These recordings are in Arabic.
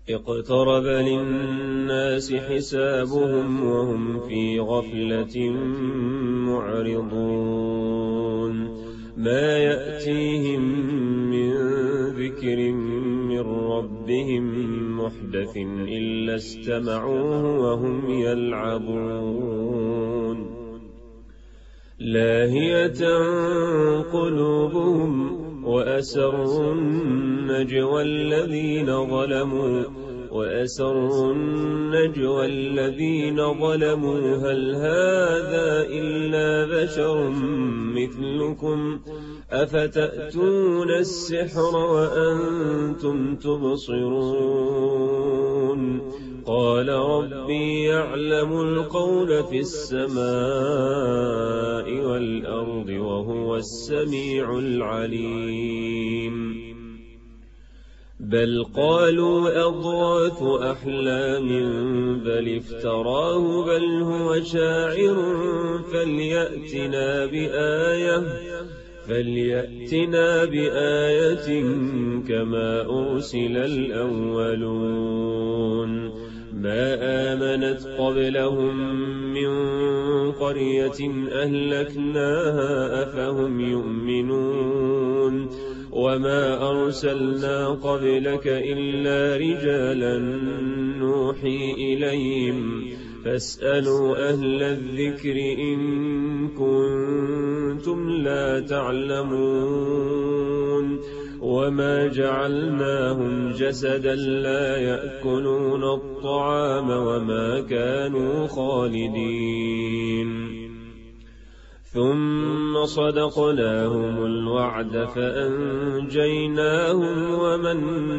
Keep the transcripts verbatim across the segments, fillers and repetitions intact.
اقترب للناس حسابهم وهم في غفلة معرضون ما يأتيهم من ذكر من ربهم محدث إلا استمعوه وهم يلعبون لاهية قلوبهم وأسروا النجوى الذين ظلموا وأسروا النجوى الذين ظلموا هل هذا إلا بشر مثلكم أفتأتون السحر وأنتم تبصرون قال ربي يعلم القول في السماء والأرض وهو السميع العليم بل قالوا أضغاث أحلام بل افتراه بل هو شاعر فليأتنا بآية فليأتنا بآية كما أرسل الأولون ما آمنت قبلهم من قرية أهلكناها أفهم يؤمنون وما أرسلنا قبلك إلا رجالا نوحي إليهم فاسألوا أهل الذكر إن كنتم لا تعلمون وما جعلناهم جسدا لا يأكلون الطعام وما كانوا خالدين ثم صدقناهم الوعد فأنجيناهم ومن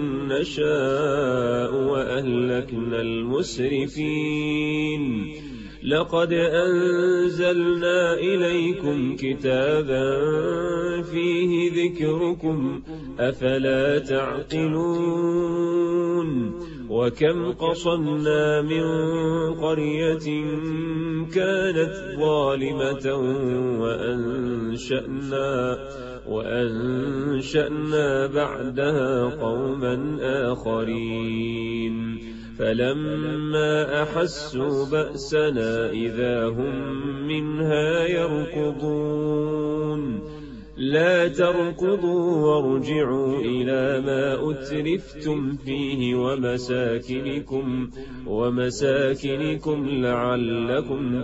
نشاء وأهلكنا المسرفين لقد أنزلنا إليكم كتابا فيه ذكركم أفلا تعقلون وكم قصمنا من قرية كانت ظالمة وأنشأنا, وأنشأنا بعدها قوما آخرين فلما أحسوا بأسنا إذا هم منها يركضون لا تركضوا وارجعوا إلى ما أترفتم فيه ومساكنكم, ومساكنكم لعلكم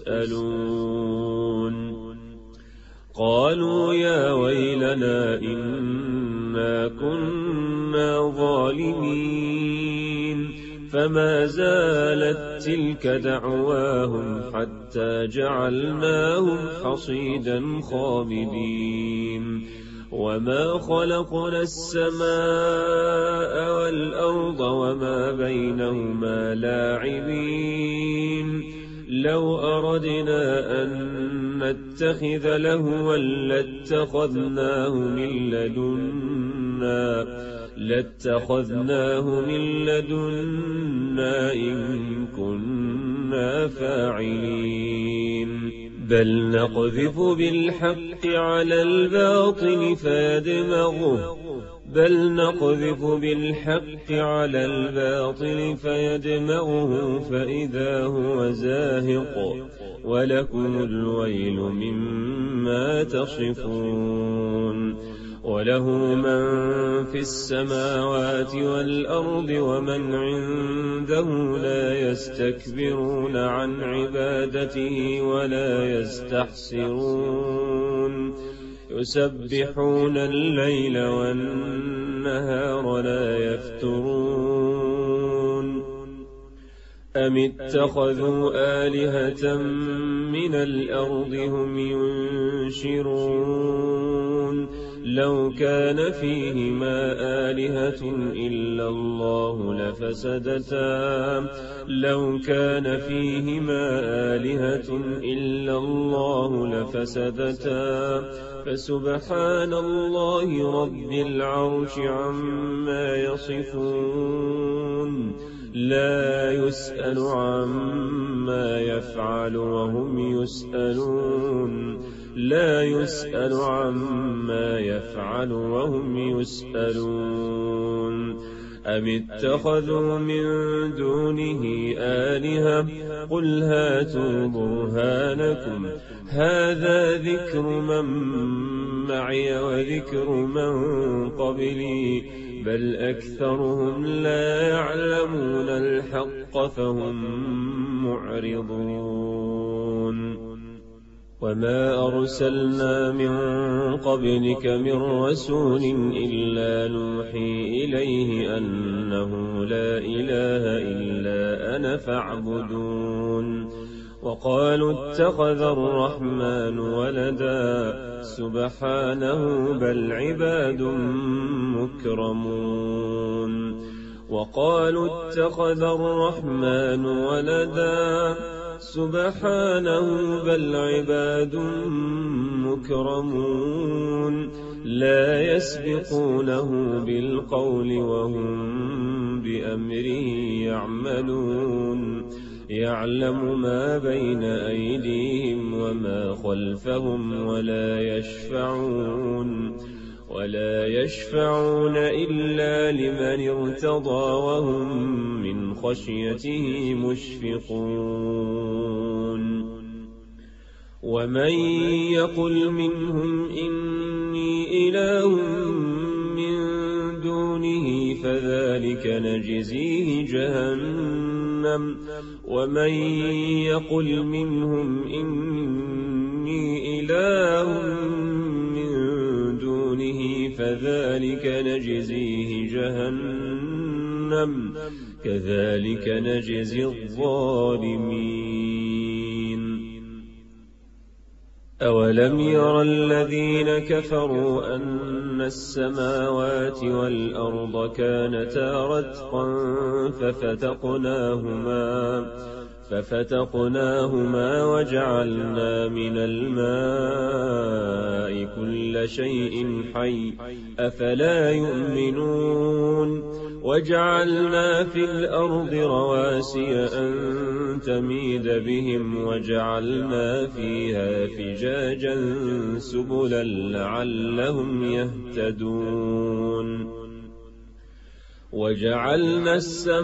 تسألون قالوا يا ويلنا إنا كنا ظالمين فما زالت تلك دعواهم حتى جعلناهم حصيدا خامدين وما خلقنا السماء والأرض وما بينهما لاعبين لو أردنا أن نتخذ لهوا لاتخذناه من لدنا لاتخذناه من لدنا إن كنا فاعلين بل نقذف بالحق على الباطل فيدمغه بل نقذف بالحق على الباطل فيدمغه فإذا هو زاهق ولكم الويل مما تصفون وله من في السماوات والأرض ومن عنده لا يستكبرون عن عبادته ولا يستحسرون يسبحون الليل والنهار لا يفترون أم اتخذوا آلهة من الأرض هم ينشرون لو كان فيهما آلهة إلا الله لفسدتا لو كان فيهما آلهة إلا الله لفسدتا فسبحان الله رب العرش عما يصفون لا يسأل عما يفعل وهم يسألون لا يسأل عما يفعل وهم يسألون أم اتخذوا من دونه آلهة قل هاتوا برهانكم هذا ذكر من معي وذكر من قبلي بل أكثرهم لا يعلمون الحق فهم معرضون وما أرسلنا من قبلك من رسول إلا نوحي إليه أنه لا إله إلا أنا فاعبدون وقالوا اتخذ الرحمن ولدا سبحانه بل عباد مكرمون وقالوا اتخذ الرحمن ولدا سبحانه بل عباد مكرمون لا يسبقونه بالقول وهم بأمره يعملون يعلم ما بين أيديهم وما خلفهم ولا يشفعون ولا يشفعون إلا لمن ارتضى وهم من خشيته مشفقون ومن يقل منهم إني إله من دونه فذلك نجزيه جهنم ومن يقل منهم إني إله من دونه فذلك نجزيه جهنم كذلك نجزي الظالمين أولم ير الذين كفروا أن السماوات والأرض كانتا رتقا ففتقناهما ففتقناهما وجعلنا من الماء كل شيء حي أفلا يؤمنون وجعلنا في الأرض رواسي أن تميد بهم وجعلنا فيها فجاجا سبلا لعلهم يهتدون وجعلنا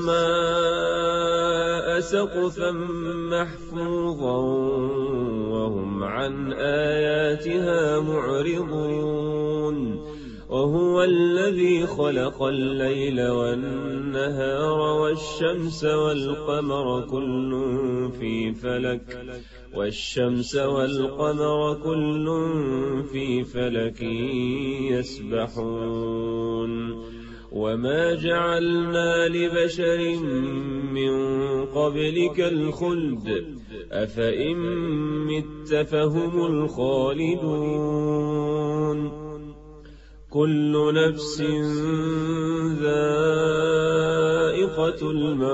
السماء سقفا محفوظا وهم عن آياتها معرضون وهو الذي خلق الليل والنهار والشمس والقمر كل في فلك والشمس والقمر كل في فلك يسبحون وما جعلنا لبشر من قبلك الخلد أفإن مت فهم الخالدون كل نفس ذائقة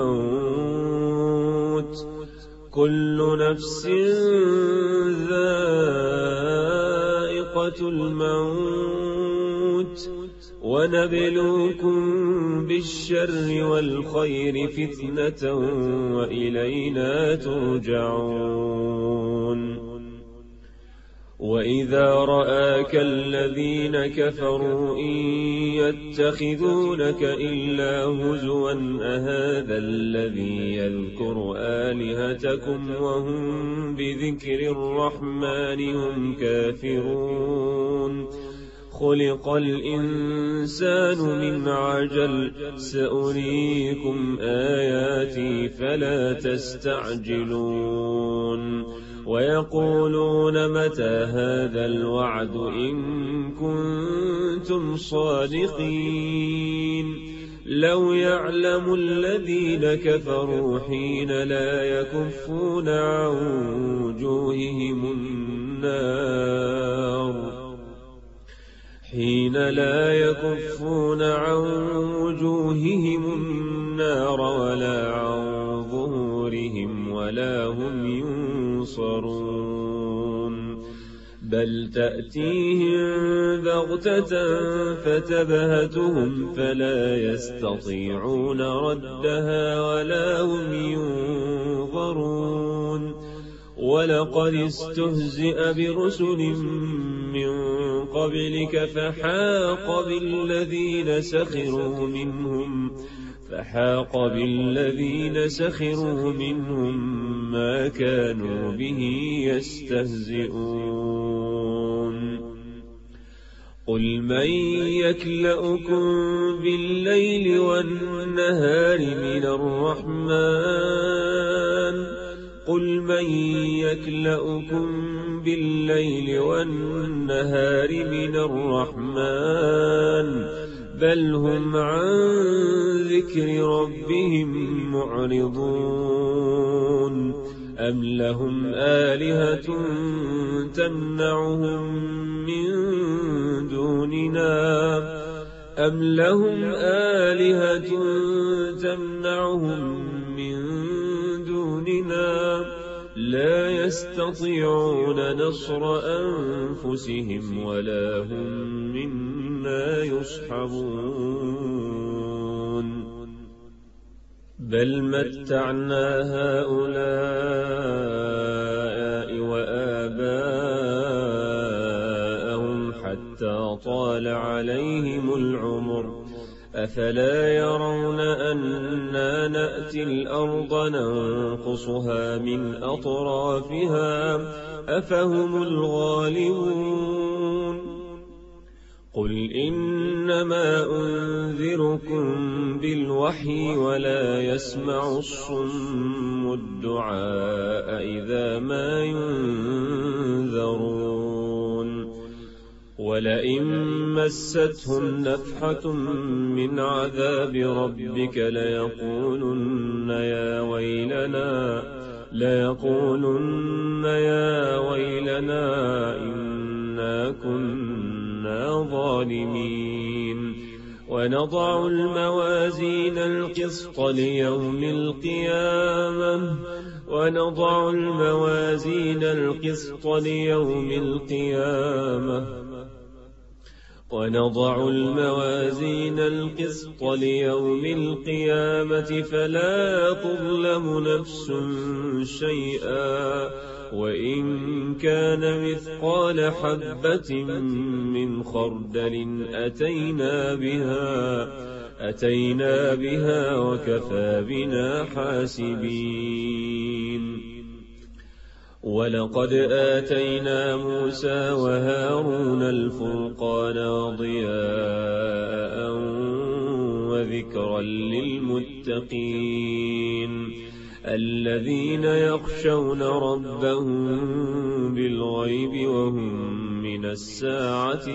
الموت كل نفس ذائقة الموت ونبلوكم بالشر والخير فتنة وإلينا ترجعون وإذا رآك الذين كفروا إن يتخذونك إلا هزوا أهذا الذي يذكر آلهتكم وهم بذكر الرحمن هم كافرون خلق الإنسان من عجل سأريكم آياتي فلا تستعجلون ويقولون متى هذا الوعد إن كنتم صادقين لو يعلم الذين كفروا حين لا يكفون عن وجوههم النار حين لا يكفون عن وجوههم النار ولا عن ظهورهم ولا هم ينصرون بل تأتيهم بغتة فتبهتهم فلا يستطيعون ردها ولا هم ينظرون ولقد استهزئ برسل من قبلك فحاق بالذين سخروا منهم فحاق بالذين سخروا منهم ما كانوا به يستهزئون قل من يكلؤكم بالليل والنهار من الرحمن قل من يكلؤكم بالليل والنهار من الرحمن بل هم عن ذكر ربهم معرضون أم لهم آلهة تمنعهم من دوننا أم لهم آلهة تمنعهم من دوننا لا يستطيعون نصر أنفسهم ولا هم منا يصحبون بل متعنا هؤلاء وآباءهم حتى طال عليهم العمر أفلا يرون أنا نأتي الأرض ننقصها من أطرافها أفهم الغالبون قل إنما أنذركم بالوحي ولا يسمع الصم الدعاء إذا ما ينذرون ولئن مستهم نفحة من عذاب ربك ليقولن يا ويلنا ليقولن يا ويلنا إنا كنا ظالمين ونضع الموازين القسط ليوم القيامة ونضع الموازين القسط ليوم القيامة ونضع الموازين القسط ليوم القيامة فلا تظلم نفس شيئا وإن كان مثقال حبة من خردل أتينا بها أتينا بها وكفى بنا حاسبين ولقد آتينا موسى وهارون الفرقان وضياء وذكرا للمتقين الذين يخشون ربهم بالغيب وهم من الساعة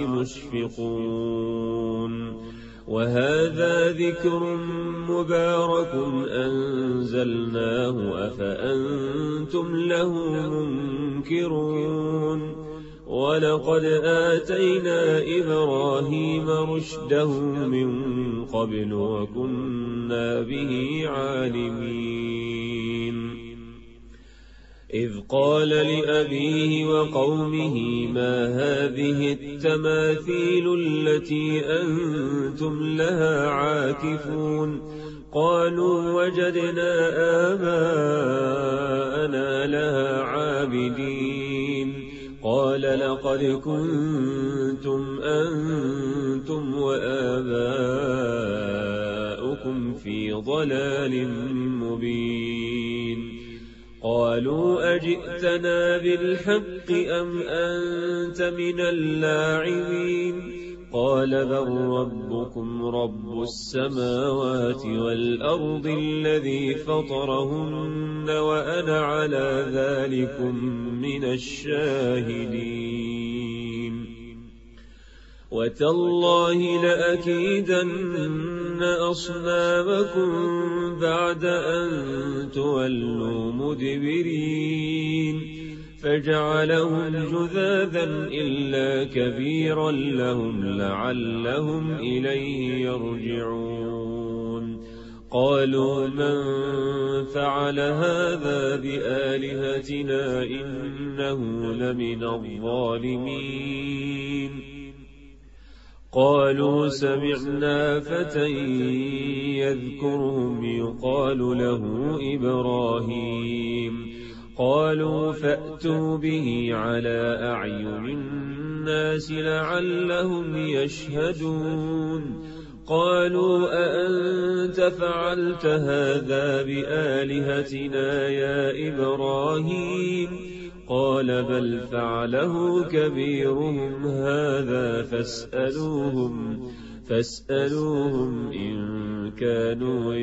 مشفقون وهذا ذكر مبارك أنزلناه أفأنتم له منكرون ولقد آتينا إبراهيم رشده من قبل وكنا به عالمين إذ قال لأبيه وقومه ما هذه التماثيل التي أنتم لها عاكفون قالوا وجدنا آباءنا لها عابدين قال لقد كنتم أنتم وآباؤكم في ضلال مبين قالوا أجئتنا بالحق أم أنت من اللاعبين قال بل ربكم رب السماوات والأرض الذي فطرهن وأنا على ذلكم من الشاهدين وتالله لأكيدن أصنامكم بعد أن تولوا مدبرين فجعلهم جذاذا إلا كبيرا لهم لعلهم إليه يرجعون قالوا من فعل هذا بآلهتنا إنه لمن الظالمين قالوا سمعنا فتى يذكرهم يقال له إبراهيم قالوا فأتوا به على أعين الناس لعلهم يشهدون قالوا أأنت فعلت هذا بآلهتنا يا إبراهيم قال بل فعله كبيرهم هذا فاسألوهم فاسألوهم إن كانوا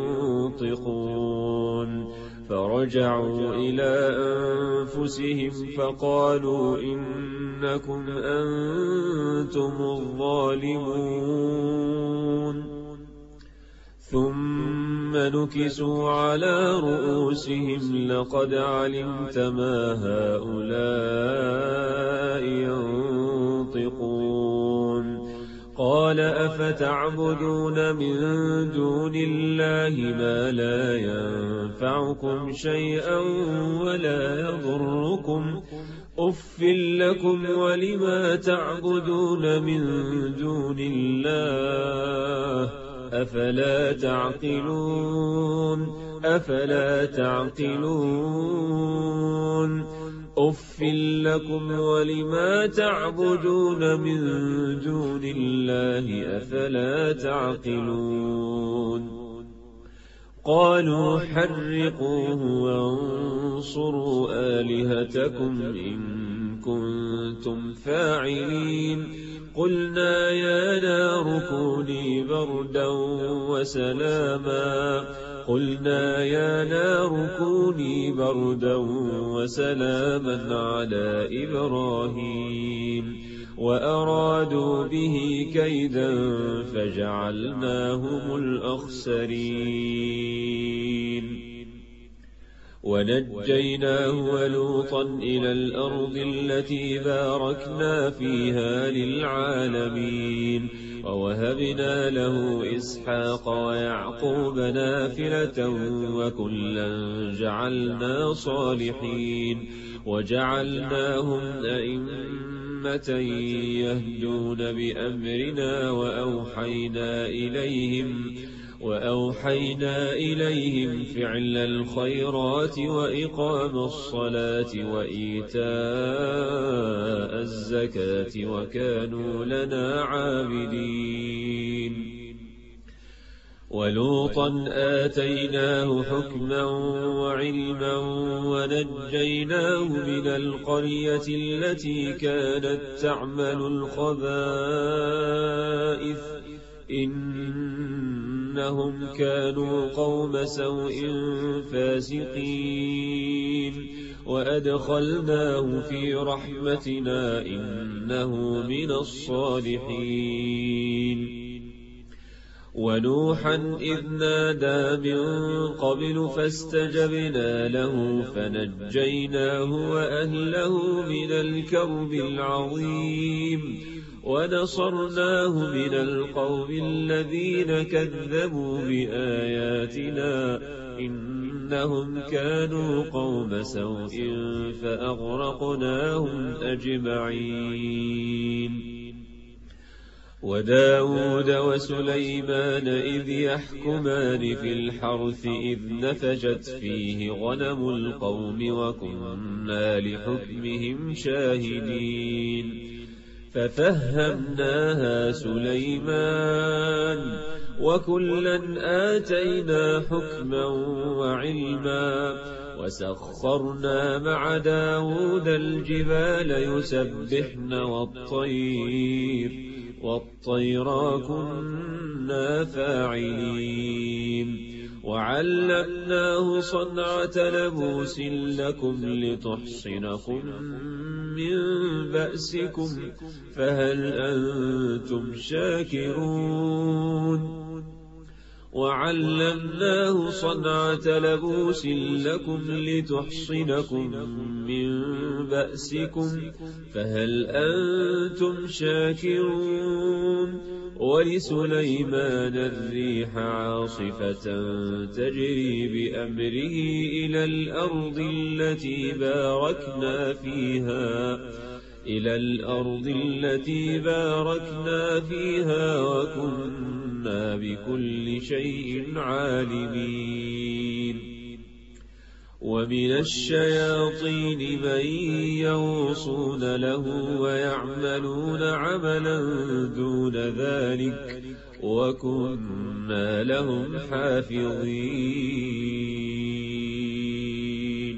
ينطقون فرجعوا إلى أنفسهم فقالوا إنكم أنتم الظالمون ثم نكسوا على رؤوسهم لقد علمت ما هؤلاء ينطقون قال أفتعبدون من دون الله ما لا ينفعكم شيئا ولا يضركم أف لكم ولما تعبدون من دون الله أفلا تعقلون أفلا تعقلون أف لكم ولما تعبدون من دون الله أفلا تعقلون قالوا حرقوه وانصروا آلهتكم إن كنتم فاعلين قلنا يا نار كوني بردا وسلاما قلنا يا نار كوني بردا وسلاما على إبراهيم وأرادوا به كيدا فجعلناهم الأخسرين ونجيناه ولوطا إلى الأرض التي باركنا فيها للعالمين ووهبنا له إسحاق ويعقوب نافلة وكلا جعلنا صالحين وجعلناهم أئمة يهدون بأمرنا وأوحينا إليهم وأوحينا إليهم فعل الخيرات وإقام الصلاة وإيتاء الزكاة وكانوا لنا عابدين ولوطا آتيناه حكما وعلما ونجيناه من القرية التي كانت تعمل الخبائث إنهم كانوا قوم سوء فاسقين وأدخلناه في رحمتنا إنه من الصالحين ونوحا إذ نادى من قبل فاستجبنا له فنجيناه وأهله من الكرب العظيم ونصرناه من القوم الذين كذبوا بآياتنا إنهم كانوا قوم سوء فأغرقناهم أجمعين وداود وسليمان إذ يحكمان في الحرث إذ نفشت فيه غنم القوم وكنا لحكمهم شاهدين ففهمناها سليمان وكلا آتينا حكما وعلما وسخرنا مع داود الجبال يسبحن والطير والطير كنا فاعلين وعلمناه صنعة لبوس لكم لتحصنكم من بأسكم فهل أنتم شاكرون وعلمناه صنعة لبوس لكم لتحصنكم من بأسكم فهل أنتم شاكرون ولسليمان الريح عاصفة تجري بأمره إلى الأرض التي باركنا فيها إلى الأرض التي باركنا فيها وكنا بكل شيء عالمين ومن الشياطين من يغوصون له ويعملون عملا دون ذلك وكنا لهم حافظين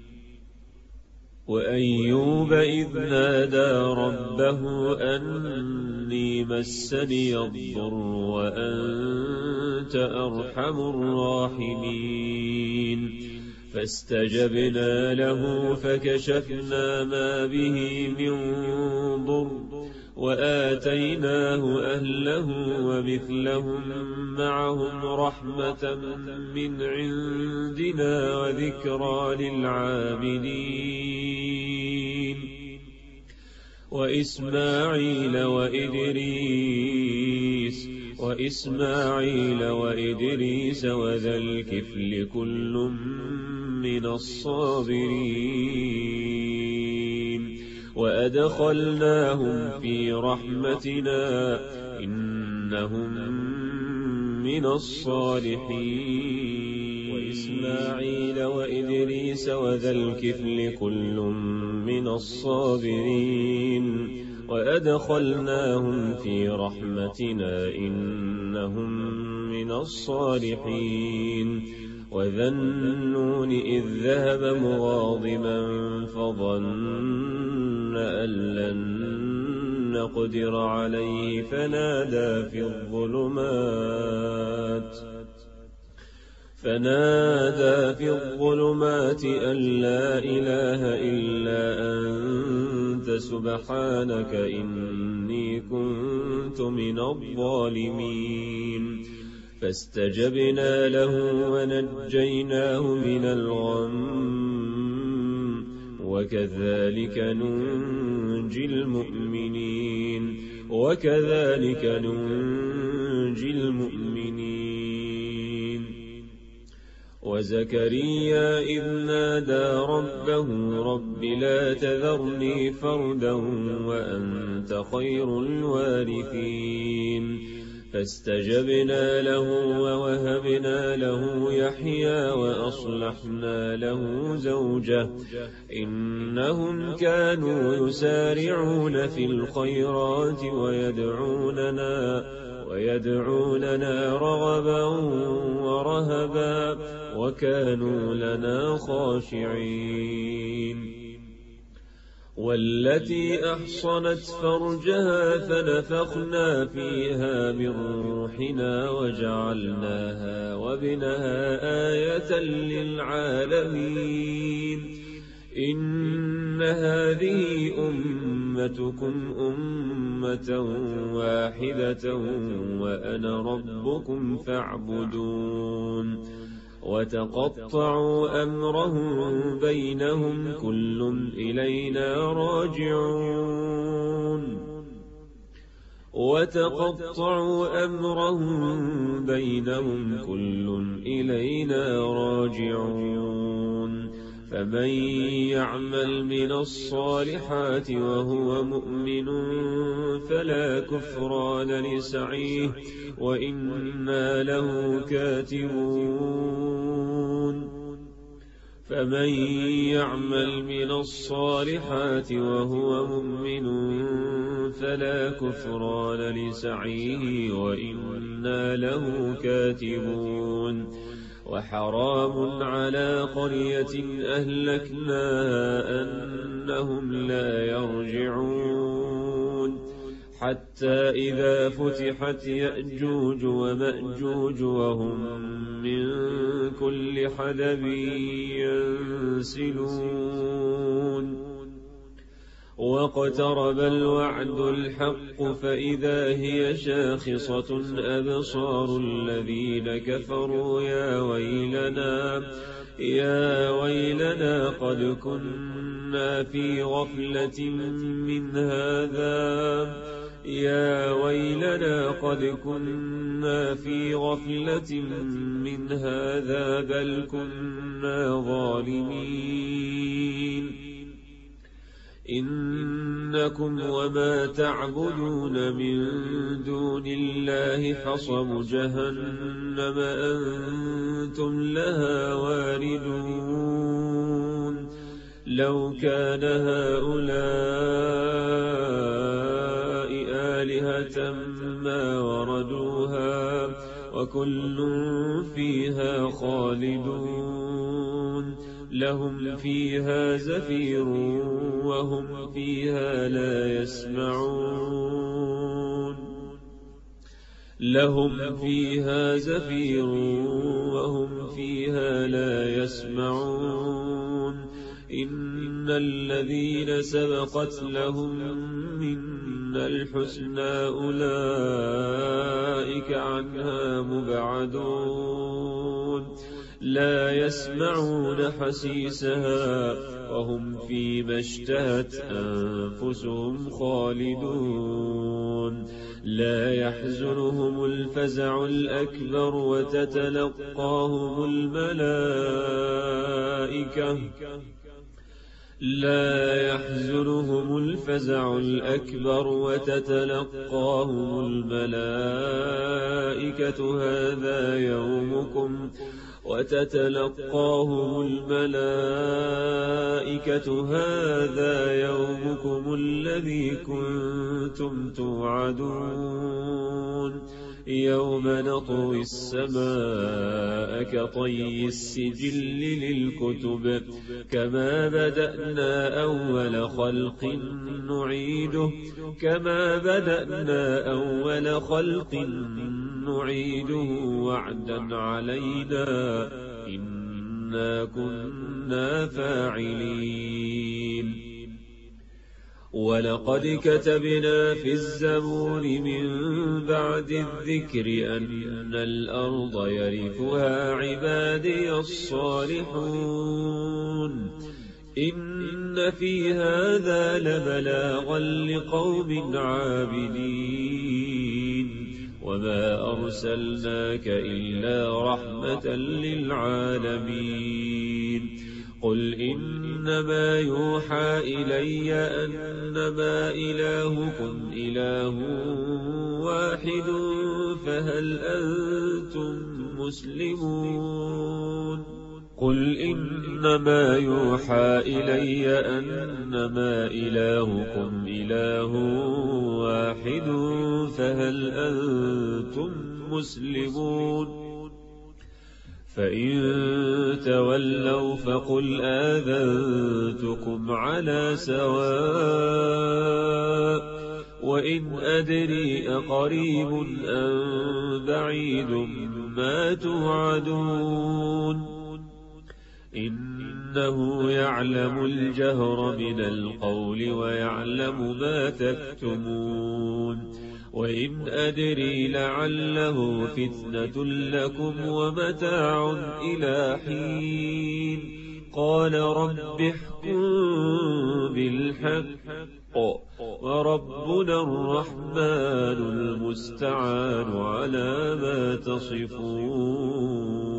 وأيوب إذ نادى ربه أني مسني الضر وأنت أرحم الراحمين فاستجبنا له فكشفنا ما به من ضر وآتيناه أهله ومثلهم معهم رحمة من عندنا وذكرى للعابدين وإسماعيل وإدريس وإسماعيل وإدريس وذا الكفل كل من الصابرين وأدخلناهم في رحمتنا إنهم من الصالحين وإسماعيل وإدريس وذا الكفل كل من الصابرين وأدخلناهم في رحمتنا إنهم من الصالحين وذا النون إذ ذهب مغاضبا فظن أن لن نقدر عليه فنادى في الظلمات فنادى في الظلمات أن لا إله إلا أنت سبحانك إني كنت من الظالمين فاستجبنا له ونجيناه من الغم وكذلك ننجي المؤمنين وكذلك ننجي المؤمنين وزكريا إذ نادى ربه رب لا تذرني فردا وأنت خير الوارثين فاستجبنا له ووهبنا له يحيى وأصلحنا له زوجه إنهم كانوا يسارعون في الخيرات ويدعوننا ويدعوننا رغبا ورهبا وكانوا لنا خاشعين والتي أحصنت فرجها فنفخنا فيها من روحنا وجعلناها وابنها آية للعالمين إن هذه أمتكم أمة واحدة وأنا ربكم فاعبدون وتقطعوا أمرهم بينهم كل إلينا راجعون وتقطعوا أمرهم بينهم كل إلينا راجعون فمن يعمل من الصالحات وهو مؤمن فلا كفران لسعيه وإنا له كاتبون فمن يعمل من الصالحات وهو مؤمن فلا كفران لسعيه وإنا له كاتبون وحرام على قرية أهلكناها أنهم لا يرجعون حتى إذا فتحت يأجوج ومأجوج وهم من كل حدب ينسلون واقترب الوعد الحق فإذا هي شاخصة أبصار الذين كفروا يا ويلنا يا ويلنا قد كنا في غفلة من هذا يا ويلنا قد كنا في غفلة من هذا بل كنا ظالمين إنكم وما تعبدون من دون الله حصب جهنم أنتم لها واردون لو كان هؤلاء آلهة ما وردوها وكل فيها خالدون لهم فيها زفير وهم فيها لا يسمعون لهم فيها زفير وهم فيها لا يسمعون إن الذين سبقت لهم منا الحسنى أولئك عنها مبعدون لا يسمعون حسيسها وهم فيما اشتهت أنفسهم خالدون لا يحزنهم الفزع الأكبر وتتلقاهم الملائكة لا يحزنهم الفزع الأكبر وتتلقاهم الملائكة هذا يومكم وتتلقاهم الملائكة هذا يومكم الذي كنتم توعدون يوم نطوي السماء كطي السجل للكتب كما بدأنا أول خلق نعيده كما بدأنا أول خلق نعيده وعدا علينا إنا كنا فاعلين ولقد كتبنا في الزبور من بعد الذكر أن الأرض يرثها عبادي الصالحون إن في هذا لبلاغا لقوم عابدين وما أرسلناك إلا رحمة للعالمين قل إنما يوحى إلي أنما إلهكم إله واحد فهل أنتم مسلمون قل إنما يوحى إلي أنما إلهكم إله واحد فهل أنتم مسلمون فإن تولوا فقل آذنتكم على سواء وإن أدري أقريب أم بعيد ما توعدون إنه يعلم الجهر من القول ويعلم ما تكتمون وإن أدري لعله فتنة لكم ومتاع إلى حين قال رب احكم بالحق وربنا الرحمن المستعان على ما تصفون.